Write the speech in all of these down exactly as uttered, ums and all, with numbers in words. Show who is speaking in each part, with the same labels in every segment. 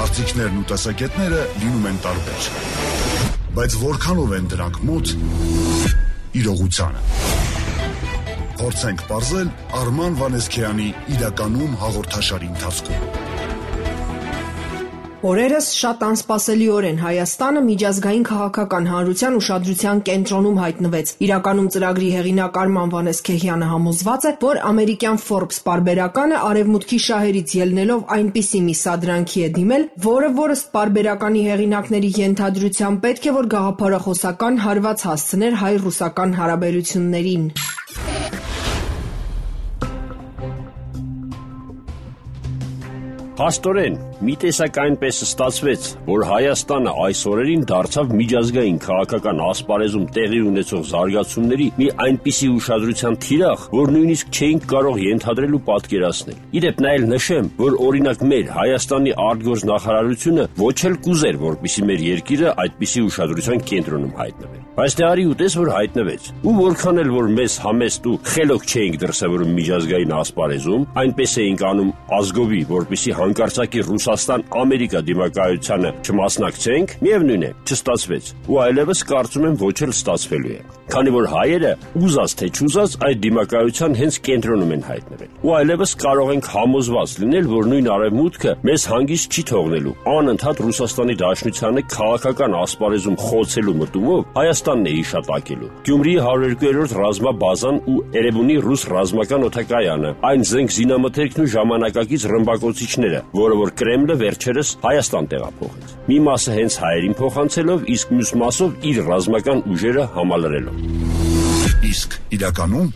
Speaker 1: Կարծիքներն ու տեսակետները լինում են տարբեր, բայց որքանով են դրանք մոտ իրողությանը։ Փորձենք պարզել Արման Վանեսքյանի իրականում հաղորդաշարի ընթացքում։
Speaker 2: Օրերս շատ անսպասելիորեն Հայաստանը միջազգային քաղաքական հանրության ուշադրության կենտրոնում հայտնվեց։ Իրականում ծրագրի հեղինակ Արման Վանեսքեհյանը համոզված է, որ ամերիկյան Forbes պարբերականը արևմուտքի շահերից ելնելով այնպիսի մի սադրանքի է դիմել, որը որ ըստ պարբերականի հեղինակների ենթադրության պետք է որ գաղափարախոսական հարված հասցներ հայ-ռուսական հարաբերություններին։
Speaker 3: Փաստորեն, մի տեսակ այնպես ստացվեց, որ Հայաստանը այս օրերին դարձավ միջազգային քաղաքական ասպարեզում տեղի ունեցող զարգացումների մի այնպիսի ուշադրության թիրախ, որ նույնիսկ չէինք կարող ենթադրել ու պատկերացնել։ Իդեպ նա էլ նշեմ, որ օրինակ մեր Հայաստանի արտգործնախարարությունը ոչ էլ կուզեր, որպեսզի մեր երկիրը այդպիսի ուշադրության կենտրոնում հայտնվեր։ Բայց դե արի ուտես, որ հայտնվեց։ Ու որքան էլ որ մեզ համեստ ու խելոք չէինք դրսևորում միջազգային ասպարեզում, այնպես էինք անում ազգովի, որպեսզի հանկարծակի Ռուսաստան-Ամերիկա դիմակայությանը չմասնակցենք, միևնույն է, չստացվեց, ու այլևս կարծում եմ ոչ էլ ստացվելու է։ Քանի որ հայերը ուզած թե չուզած այդ դիմակայության հենց կենտրոնում են հայտնվել։ Ու այլևս կարող ենք համոզված լինել, որ նույն արևմուտքը մեզ հանգիստ չի թողնելու, անընդհատ Ռուսաստանի Դաշնությանը քաղաքական ասպարեզում խոցելու մտումով Հայաստանն է հիշատակելու։ Գյումրիի հարյուր երկու-րդ ռազմաբազան ու Էրեբունի ռուս ռազմական օդակայանը, այն զենք զինամթերքն ու ժամանակակից ռմբակոծիչները, որը որ Կրեմլը վերջերս Հայաստան տեղափոխեց։ Մի մասը հենց հայերին փոխանցելով, իսկ մյուս մասով իր ռազմական ուժերը համալրելով։
Speaker 1: Իսկ իրականում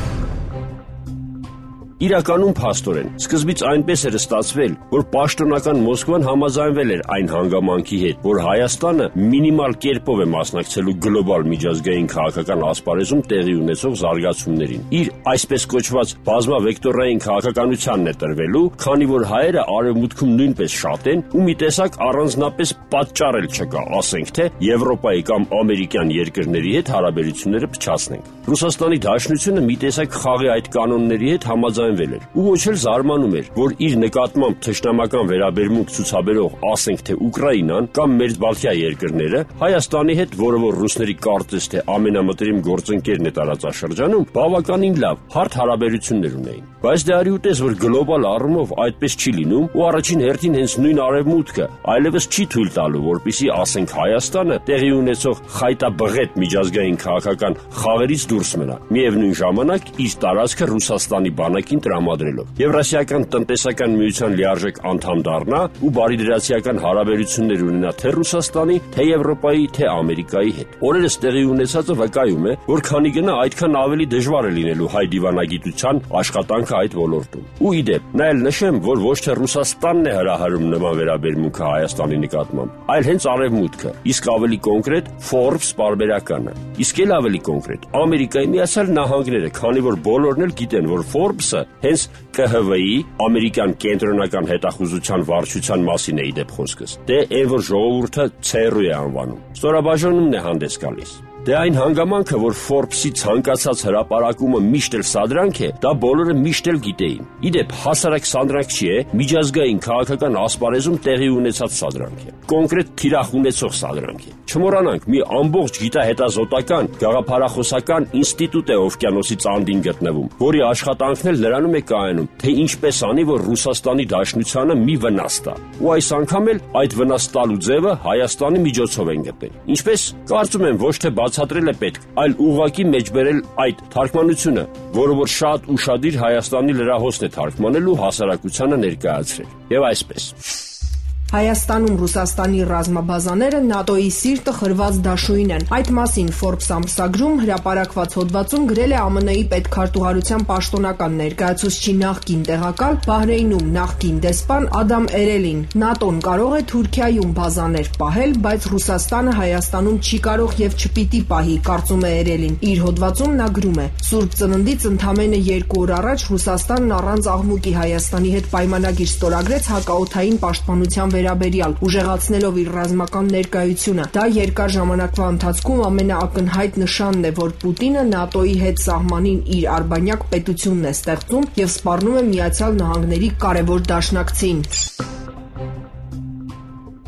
Speaker 3: Իրականում փաստորեն, սկզբից այնպես էր ստացվել, որ պաշտոնական Մոսկվան համաձայնվել էր այն հանգամանքի հետ, որ Հայաստանը մինիմալ կերպով է մասնակցելու գլոբալ միջազգային քաղաքական ասպարեզում տեղի ունեցող զարգացումներին։ Իր այսպես կոչված բազմավեկտորային քաղաքականությանն է տրվելու, քանի որ հայերը արևմուտքում նույնպես շատ են ու մի տեսակ առանձնապես պատճառ էլ չկա, ասենք թե Եվրոպայի կամ ամերիկյան երկրների հետ հարաբերությունները փչացնենք։ Ռուսաստանի Դաշնությունը մի տեսակ խաղի այդ կանոնների հետ համաձայնվել էր ու ոչ էլ զարմանում էր, որ իր նկատմամբ թշնամական վերաբերմունք ցուցաբերող, ասենք թե Ուկրաինան կամ Մերձբալթիա երկրները Հայաստանի հետ, որը որ ռուսների կարծես թե ամենամտերիմ գործընկերն է տարածաշրջանում, բավականին լավ, հարթ հարաբերություններ ունեին։ Բայց դե արի ուտես, որ գլոբալ առումով այդպես չի լինում ու առաջին հերթին հենց նույն արևմուտքը այլևս չի թույլ տալու, որպեսզի ասենք Հայաստանը տեղի ունեցող խայտաբղետ միջազգային քաղաքական խաղերից դուրս մնա, միևնույն ժամանակ իր տարածքը Ռուսաստանի բանակին տրամադրելով։ Եվրասիական տնտեսական միության լիարժեք անդամ դառնա ու բարիդրացիական հարաբերություններ ունենա թե Ռուսաստանի, թե Եվրոպայի, թե Ամերիկայի հետ։ Օրերս տեղի ունեցածը վկայում է, որ քանի գնա այդքան ավելի դժվար է լինելու հայ դիվանագիտության աշխատանքը այդ ոլորտում։ Ու իդեպ, նա էլ նշեմ, որ ոչ թե Ռուսաստանն է հրահարում նման վերաբերմունքը Հայաստանի նկատմամբ, այլ հենց արևմուտքը, իսկ ավելի կոնկրետ Forbes պարբերականը։ Իսկ էլ ավելի կոնկրետ Ամերիկայի Միացյալ Նահանգները, քանի որ բոլորն էլ գիտեն, որ Forbes-ը հենց Կ Հ V-ի ամերիկյան կենտրոնական հետախուզության վարչության մասին է իդեպ խոսքս։ Դե այն որ ժողովուրդը ցերու է անվանում։ Ստորաբաժանումն է հանդես գալիս։ Դե այն հանգամանքը, որ Forbes-ի ցանկացած հրապարակումը միշտ էլ սադրանք է, դա բոլորը միշտ էլ գիտեին։ Իդեպ հասարակ սադրանք չի է, միջազգային քաղաքական ասպարեզում տեղի ունեցած սադրանք է։ Կոնկրետ թիրախ ունեցող սադրանք է։ Չմոռանանք, մի ամբողջ գիտահետազոտական, գաղափարախոսական ինստիտուտ է օվկիանոսի ծանդին գտնվում, որի աշխատանքն էլ նրանում է կայանում, թե ինչպես անի, որ Ռուսաստանի Դաշնությանը մի վնաս տա։ Ու այս անգամ էլ այդ վնաս տալու ձևը Հայաստանի միջոցով են գտել։ Ինչպես կարծում եմ ոչ թե բացատրել է պետք, այլ ուղղակի մեջբերել այդ թարգմանությունը, որը որ շատ ուշադիր Հայաստանի լրահոսն է թարգմանել ու հասարակությանը ներկայացրել։ Եվ այսպես։
Speaker 2: Հայաստանում Ռուսաստանի ռազմաբազաները ՆԱՏՕ-ի սիրտը խրված դաշույն են։ Այդ մասին Forbes ամսագրում հրապարակված հոդվածում գրել է Ամն Ի պետքարտուղարության պաշտոնական ներկայացուցչի նախկին տեղակալ Բահրեյնում նախկին դեսպան Ադամ Էրելին։ ՆԱՏՕ-ն կարող է Թուրքիայում բազաներ պահել, բայց Ռուսաստանը Հայաստանում չի կարող եւ չպիտի պահի, կարծում է Էրելին։ Իր հոդվածում նա գրում է. Սուրբ Ծննդից ընդամենը երկու օր առաջ Ռուսաստանն առանց աղմուկի Հայաստանի հետ պայմանագիր ստորագրեց հակաօդային պաշտպանության վերաբերյալ, ուժեղացնելով իր ռազմական ներկայությունը։ Դա երկար ժամանակվա ընթացքում ամենաակնհայտ նշանն է, որ Պուտինը ՆԱՏՕ-ի հետ սահմանին իր արբանյակ պետությունն է ստեղծում եւ սպառնում է Միացյալ Նահանգների կարևոր դաշնակցին։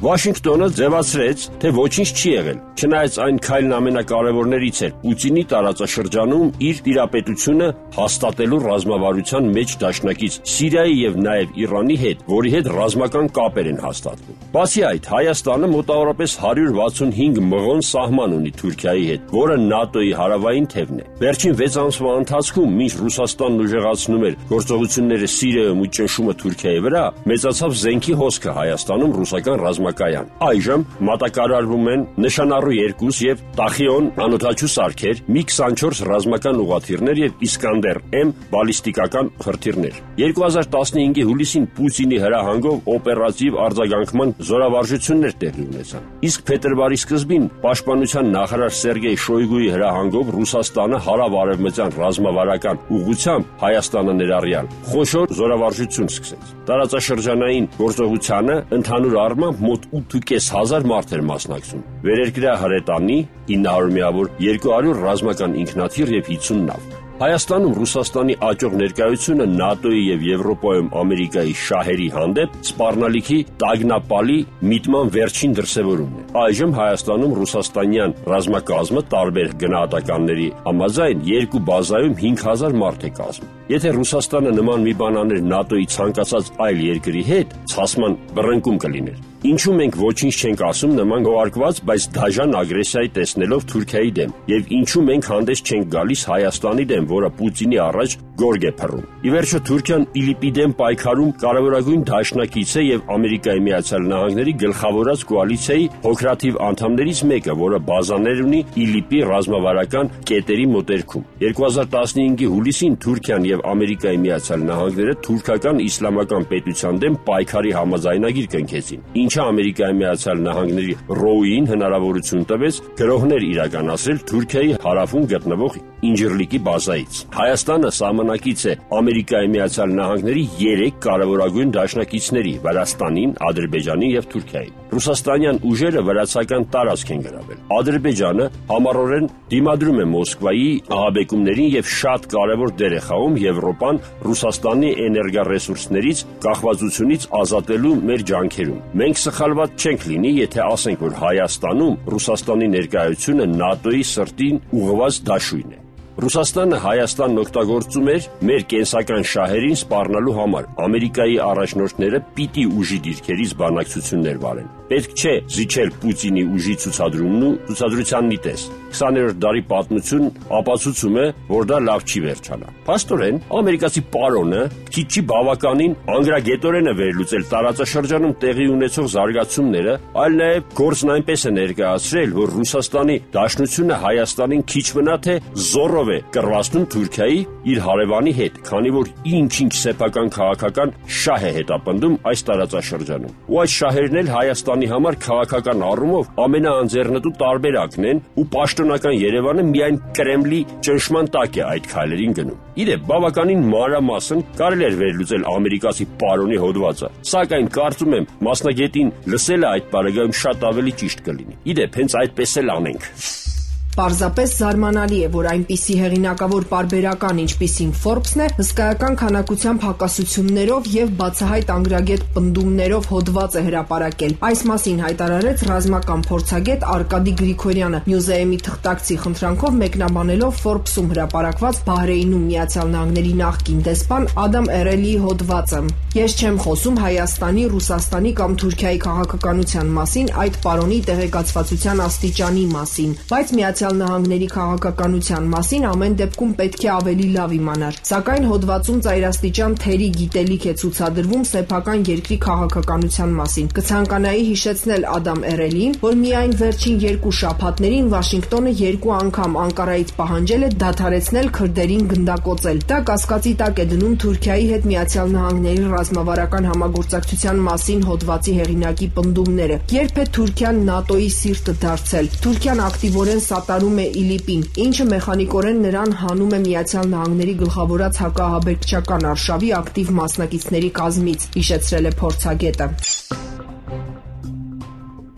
Speaker 3: Վաշինգտոնը ձևացրեց, թե ոչինչ չի եղել, չնայած այն քայլն ամենակարևորներից էր Պուտինի տարածաշրջանում իր տիրապետությունը հաստատելու ռազմավարության մեջ դաշնակից Սիրիայի եւ նաեւ Իրանի հետ, որի հետ ռազմական կապեր են հաստատվում։ Բացի այդ, Հայաստանը մոտավորապես հարյուր վաթսունհինգ մղոն սահման ունի Թուրքիայի հետ, որը ՆԱՏՕ-ի հարավային թևն է։ Վերջին վեց ամսվա ընթացքում, մինչ Ռուսաստանն ուժեղացնում էր գործողությունները Սիրիայում ու ճնշումը Թուրքիայի վրա, մեծացավ զենքի հոսքը Հայաստանում ռուսական ռազմակայան։ Այժմ մատակարարվում են նշանառու երկուս եւ Տախիոն անօդաչու սարքեր, մի քսանչորս ռազմական ուղղաթիռներ եւ Իսկանդեր M բալիստիկական հրթիռներ։ երկու հազար տասնհինգի հուլիսին Պուտինի հրահանգով օպերատիվ արձագանքման զորավարժություններ տեղի ունեցան։ Իսկ փետրվարի սկզբին պաշտպանության նախարար Սերգեյ Շոյգուի հրահանգով Ռուսաստանը հարավ-արևմտյան ռազմավարական ուղղությամբ Հայաստանը ներառյալ խոշոր զորավարժություն սկսեց։ Տարածաշրջանային գործողությանը ընդհանուր առմամբ մոտ ութ հազար պինսյոթ մարդ էր մասնակցում։ Վերերկրյա հրետանի ինը հարյուր միավոր երկու հարյուր ռազմական ինքնաթիռ եւ հիսուն նավ։ Հայաստանում Ռուսաստանի աճող ներկայությունը ՆԱՏՕ-ի եւ Եվրոպայում Ամերիկայի շահերի հանդեպ սպառնալիքի տագնապալի միտման վերջին դրսևորումն է։ Այժմ Հայաստանում ռուսաստանյան ռազմակազմը տարբեր գնահատականների համաձայն երկու բազայում հինգ հազար մարդ է կազմում։ Եթե Ռուսաստանը նման մի բան աներ ՆԱՏՕ-ի ցանկացած այլ երկրի հետ, ցասման բռնկում կլիներ։ Ինչու մենք ոչինչ չենք ասում նման գողարկված, բայց դաժան ագրեսիայի տեսնելով Թուրքիայի դեմ, եւ ինչու մենք հանդես չենք գալիս Հայաստանի դեմ, որը Պուտինի առաջ գորգ է փռում։ Ի վերջո Թուրքիան ԻԼԻՊ-ի դեմ պայքարում կարևորագույն դաշնակից է եւ Ամերիկայի Միացյալ Նահանգների գլխավորած կոալիցիայի փոքրաթիվ անդամներից մեկը, որը բազաներ ունի ԻԼԻՊ-ի ռազմավարական կետերի մոտերքում։ երկու հազար տասնհինգի հուլիսին Թուրքիան եւ Ամերիկայի Միացյալ Նահանգները թուրքական իսլամական պետության դեմ պայքարի համաձայնագիր կնքեցին, ինչը Ամերիկայի Միացյալ Նահանգների ռոուին հնարավորություն տվեց գրոհներ իրականացրել Թուրքիայի հարավում գտնվող Ինջիրլիկի բազայից։ Հայաստանը սահմանակից է Ամերիկայի Միացյալ Նահանգների երեք կարևորագույն դաշնակիցների՝ Վրաստանին, Ադրբեջանին եւ Թուրքիային։ Ռուսաստանյան ուժերը վրացական տարածք են գրավել։ Ադրբեջանը համառորեն դիմադրում է Մոսկվայի ահաբեկումներին եւ շատ կարևոր դեր է խաղում Եվրոպան Ռուսաստանի էներգառեսուրսներից կախվածությունից ազատելու մեր ջանքերում։ Մենք սխալված չենք լինի, եթե ասենք, որ Հայաստանում Ռուսաստանի ներկայությունը ՆԱՏՕ-ի սրտին ուղղված դաշույն է։ Ռուսաստանը Հայաստանն օգտագործում էր մեր կենսական շահերին սպառնալու համար։ Ամերիկայի առաջնորդները պիտի ուժի դիրքերից բանակցություններ վարեն։ Պետք չէ զիջել Պուտինի ուժի ցուցադրումն ու ցուցադրության նիտես։ քսաներորդ դարի պատմություն ապացուցում է, որ դա լավ չի վերջանա։ Փաստորեն, ամերիկացի պարոնը քիչ չի բավականին անգրագետորեն է վերլուծել տարածաշրջանում տեղի ունեցող զարգացումները, այլ նաև գործն այնպես է ներկայացրել, որ Ռուսաստանի դաշնությունը Հայաստանին քիչ մնա թե զորով է կռվածնում Թուրքիայի իր հարևանի հետ, քանի որ ինչ-ինչ սեփական քաղաքական շահ է հետապնդում այս տարածաշրջանում։ Ու այս շահերն էլ Հայաստանի համար քաղաքական առումով ամենաանձեռնտու տարբերակն են, ու պաշտոնական Երևանը միայն Կրեմլի ճնշման տակ է այդ քայլերին գնում։ Իդեպ բավականին մանրամասն կարելի էր վերլուծել ամերիկացի պարոնի հոդվածը, սակայն կարծում եմ մասնագետին լսելը այդ բարեկայում շատ ավելի ճիշտ կլինի։ Իդեպ հենց այդպես էլ անենք։
Speaker 2: Պարզապես զարմանալի է, որ այնպիսի հեղինակավոր պարբերական, ինչպիսին Forbes-ն է, հսկայական քանակությամբ հակասություններով եւ բացահայտ անգրագետ պնդումներով հոդված է հրապարակել։ Այս մասին հայտարարեց ռազմական փորձագետ Արկադի Գրիգորյանը, Newsem-ի թղթակցի խնդրանքով մեկնաբանելով Forbes-ում հրապարակված Բահրեյնում Միացյալ Նահանգների նախկին դեսպան Ադամ Էրելիի հոդվածը։ Ես չեմ խոսում Հայաստանի, Ռուսաստանի կամ Թուրքիայի քաղաքականության մասին, այդ պարոնի տեղեկացվածության աստիճանի մասին, բայց Միացյալ Նահանգների քաղաքականության մասին ամեն դեպքում պետք է ավելի լավ իմանար։ Սակայն հոդվածում ծայրաստիճան թերի գիտելիք է ցուցադրվում սեփական երկրի քաղաքականության մասին։ Կցանկանայի հիշեցնել Ադամ Էրելին, որ միայն վերջին երկու շաբաթներին Վաշինգտոնը երկու անգամ Անկարայից պահանջել է դադարեցնել քրդերին գնդակոծել։ Դա կասկածի տակ է դնում Թուրքիայի հետ Միացյալ Նահանգների ռազմավարական համագործակցության մասին հոդվածի հեղինակի պնդումները։ Երբ է Թուրքիան ՆԱՏՕ-ի սիրտը դարձել։ Թուրքիան ակտիվորեն սատարում է ԻԼԻՊ-ին, ինչը մեխանիկորեն նրան հանում է Միացյալ Նահանգների գլխավորած հակահաբեկչական արշավի ակտիվ մասնակիցների կազմից, հիշեցրել է փորձագետը։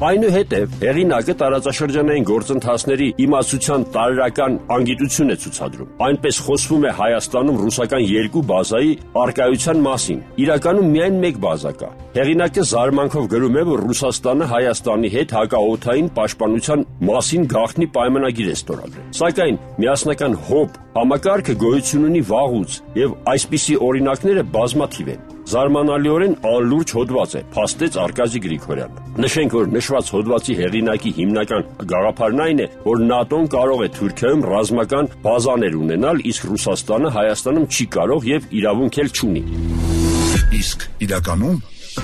Speaker 3: Այնուհետև հեղինակը տարածաշրջանային գործընթացների իմացության տարրական անգիտություն է ցուցադրում։ Այնպես խոսվում է Հայաստանում ռուսական երկու բազայի առկայության մասին։ Իրականում միայն մեկ բազա կա։ Հեղինակը զարմանքով գրում է, որ Ռուսաստանը Հայաստանի հետ հակաօդային պաշտպանության մասին գաղտնի պայմանագիր է ստորագրել։ Սակայն միասնական հոբ համակարգը գոյություն ունի վաղուց, եւ այսպիսի օրինակները բազմաթիվ են։ Զարմանալիորեն անլուրջ հոդված է, փաստեց Արկադի Գրիգորյանը։ Նշենք, որ նշված հոդվածի հեղինակի հիմնական գաղափարն այն է, որ ՆԱՏՕ-ն կարող է Թուրքիայում ռազմական բազաներ ունենալ, իսկ Ռուսաստանը Հայաստանում չի կարող եւ իրավունք էլ չունի։
Speaker 1: Իսկ իրականում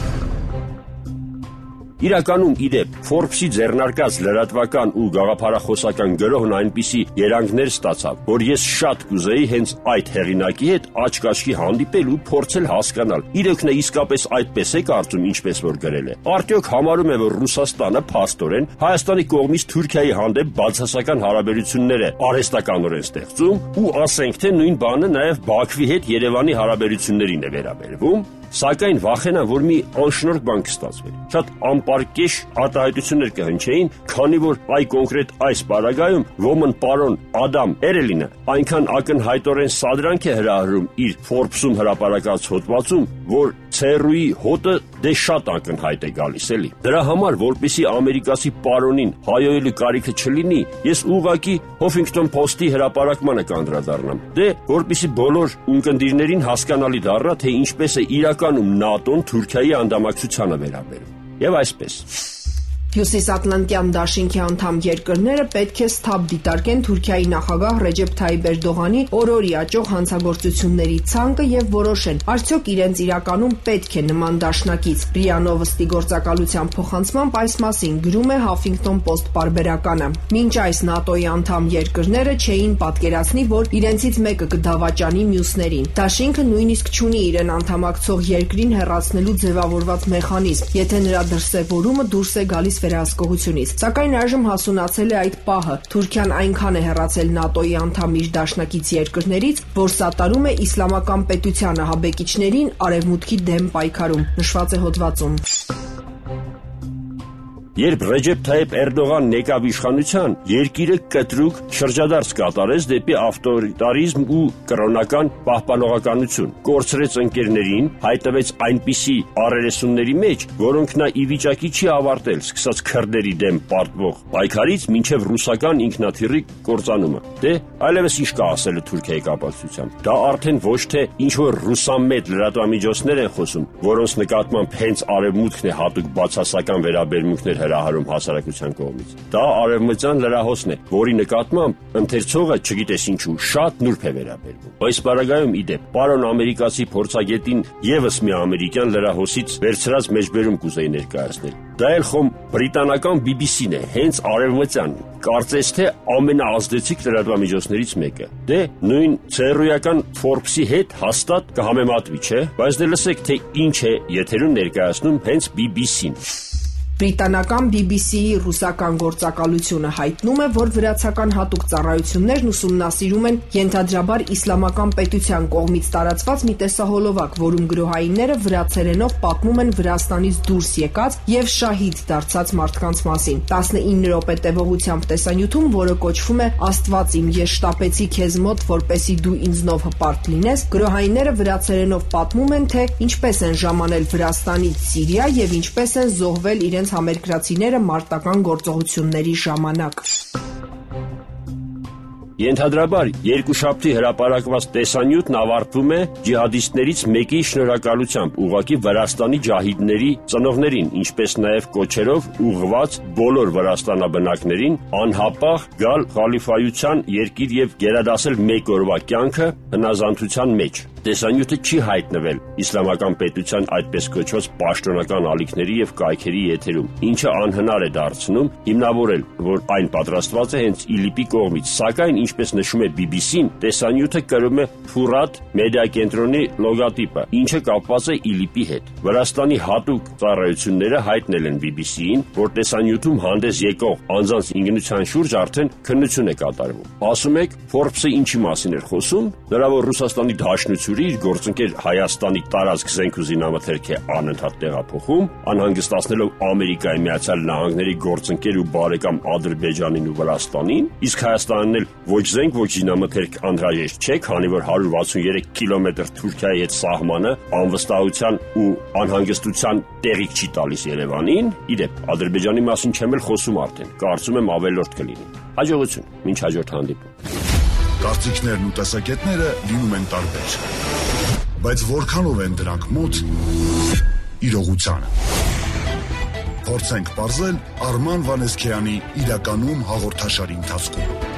Speaker 3: Իրականում իդեպ Forbes-ի ձեռնարկած լրատվական ու գաղափարախոսական գրոհն այնպիսի երանգներ ստացավ, որ ես շատ կուզեի հենց այդ հեղինակի հետ աչք-աչքի հանդիպել ու փորձել հասկանալ, իրոք նա իսկապես այդպես է կարծում, ինչպես որ գրել է։ Արդյոք համարում է, որ Ռուսաստանը փաստորեն Հայաստանի կողմից Թուրքիայի հանդեպ բացասական հարաբերություններ է արհեստականորեն ստեղծում ու ասենք թե նույն բանը նաև Բաքվի հետ Երևանի հարաբերություններին է վերաբերվում։ Սակայն վախենա, որ մի անշնորհք բան կստացվի։ Շատ անպարկեշ արտահայտություններ կհնչեին, քանի որ այ կոնկրետ այս պարագայում ոմն պարոն Ադամ Էրելինը այնքան ակնհայտորեն սադրանք է հրահրում իր Forbes-ում հրապարակած հոդվածում, որ ցերուի հոտը դե շատ ակնհայտ է գալիս էլի։ Դրա համար, որպեսի ամերիկացի պարոնին հայոյելու կարիքը չլինի, ես ուղղակի Huffington Post-ի հրապարակմանը կանդրադառնամ։ Դե որպեսի բոլոր ունկնդիրներին հասկանալի դառնա, թե ինչպես է իրականում ՆԱՏՕ-ն Թուրքիայի անդամակցությանը վերաբերում։ Եվ այսպես։
Speaker 2: Հյուսիսատլանտյան դաշինքի անդամ երկրները պետք է սթափ դիտարկեն Թուրքիայի նախագահ Ռեջեփ Թայիպ Էրդողանի օրորի աճող հանցագործությունների ցանկը եւ որոշեն, արդյոք իրենց իրականում պետք է նման դաշնակից։ ՌԻԱ Նովոստի գործակալության փոխանցմամբ այս մասին գրում է Huffington Post պարբերականը։ Մինչ այս ՆԱՏՕ-ի անդամ երկրները չէին պատկերացնի, որ իրենցից մեկը կդավաճանի մյուսներին։ Դաշինքը նույնիսկ չունի իրեն անդամակցող երկրին հեռացնելու ձևավորված մեխանիզմ, եթե նրա դրսևորումը դուրս է գալիս վերահսկողությունից։ Սակայն այժմ հասունացել է այդ պահը։ Թուրքիան այնքան է հեռացել ՆԱՏՕ-ի անդամ իր դաշնակից երկրներից, որ սատարում է իսլամական պետության ահաբեկիչներին արևմուտքի դեմ պայքարում, նշված է հոդվածում։
Speaker 3: Երբ Ռեջեփ Թայիպ Էրդողանն եկավ իշխանության, երկիրը կտրուկ շրջադարձ կատարեց դեպի ավտորիտարիզմ ու կրոնական պահպանողականություն, կորցրեց ընկերներին, հայտնվեց այնպիսի առերեսունների մեջ, որոնք նա ի վիճակի չի ավարտել, սկսած քրդերի դեմ պարտվող պայքարից մինչև ռուսական ինքնաթիռի կործանումը։ Դե այլևս ինչ կա ասել Թուրքիայի կապակցությամբ։ Դա արդեն ոչ թե ինչ-որ ռուսամետ լրատվամիջոցներ են խոսում, որոնց նկատմամբ հենց արևմուտքն է հատուկ բացասական վերաբերմունքներ հրահարում հասարակության կողմից։ Դա արևմտյան լրահոսն է, որի նկատմամբ ընթերցողը չգիտես ինչու շատ նուրբ է վերաբերվում։ Այս պարագայում իդեպ պարոն ամերիկացի փորձագետին եւս մի ամերիկյան լրահոսից վերցրած մեջբերում կուզեի ներկայացնել։ Դա էլ խոմ բրիտանական բի բի սին է, հենց արևմտյան, կարծես թե ամենաազդեցիկ լրատվամիջոցներից մեկը։ Դե նույն ցերուական Forbes-ի հետ հաստատ կհամեմատվի, չէ՞։ Բայց դե լսեք, թե ինչ է եթերում ներկայացնում հենց բի բի սին։
Speaker 2: Բրիտանական բի բի սի-ի ռուսական գործակալությունը հայտնում է, որ վրացական հատուկ ծառայություններն ուսումնասիրում են ենթադրաբար իսլամական պետության կողմից տարածված մի տեսահոլովակ, որում գրոհայինները վրացերենով պատմում են Վրաստանից դուրս եկած եւ շահիդ դարձած մարդկանց մասին։ տասնինը րոպե տևողությամբ տեսանյութում, որը կոչվում է «Աստված իմ, ես շտապեցի քեզ մոտ, որպեսի դու ինձնով հպարտ լինես», գրոհայինները վրացերենով պատմում են, թե ինչպես են ժամանել Վրաստանից Սիրիա եւ ինչպես են զոհվել իրենց համերկրացիները մարտական գործողությունների ժամանակ։
Speaker 3: Ենթադրաբար երկուշաբթի հրապարակված տեսանյութն ավարտվում է ջիհադիստներից մեկի շնորհակալությամբ ուղղակի Վրաստանի ջահիդների ծնողներին, ինչպես նաև կոչերով ուղղված բոլոր վրաստանաբնակներին անհապաղ գալ խալիֆայության երկիր եւ գերադասել մեկ օրվա կյանքը հնազանդության մեջ։ Տեսանյութը չի հայտնվել իսլամական պետության այդպես կոչված պաշտոնական ալիքների եւ կայքերի եթերում, ինչը անհնար է դարձնում հիմնավորել, որ այն պատրաստված է հենց ԻԼԻՊ-ի կողմից, սակայն ինչպես նշում է բի բի սին, տեսանյութը կրում է Փուրատ մեդիա կենտրոնի լոգոտիպը, ինչը կապված է ԻԼԻՊ-ի հետ։ Վրաստանի հատուկ ծառայությունները հայտնել են բի բի սիին, որ տեսանյութում հանդես եկող անձանց ինքնության շուրջ արդեն քննություն է կատարվում։ Ասում եք, Forbes-ը ինչի մասին էր խոսում, նրա որ Ռուսաստանի Դաշնությունը իր գործընկեր Հայաստանի տարածք զենք ու զինամթերք է անընդհատ տեղափոխում, անհանգստացնելով Ամերիկայի Միացյալ Նահանգների գործընկեր ու բարեկամ Ադրբեջանին ու Վրաստանին, իսկ Հայաստանն էլ ոչ զենք, ոչ զինամթերք անհրաժեշտ չէ, քանի որ հարյուր վաթսուներեք կիլոմետր Թուրքիայի հետ սահմանը անվստահության ու անհանգստության տեղիք չի տալիս Երևանին։ Իդեպ, Ադրբեջանի մասին չեմ էլ խոսում արդեն, կարծում եմ ավելորդ կլինի։ Հաջողություն, մինչ հաջորդ հանդիպում։
Speaker 1: Կարծիքներն ու տեսակետները լինում են տարբեր, բայց որքանով են դրանք մոտ իրողությանը։ Փորձենք պարզել Արման Վանեսքյանի իրականում հաղորդաշարի ընթացքում։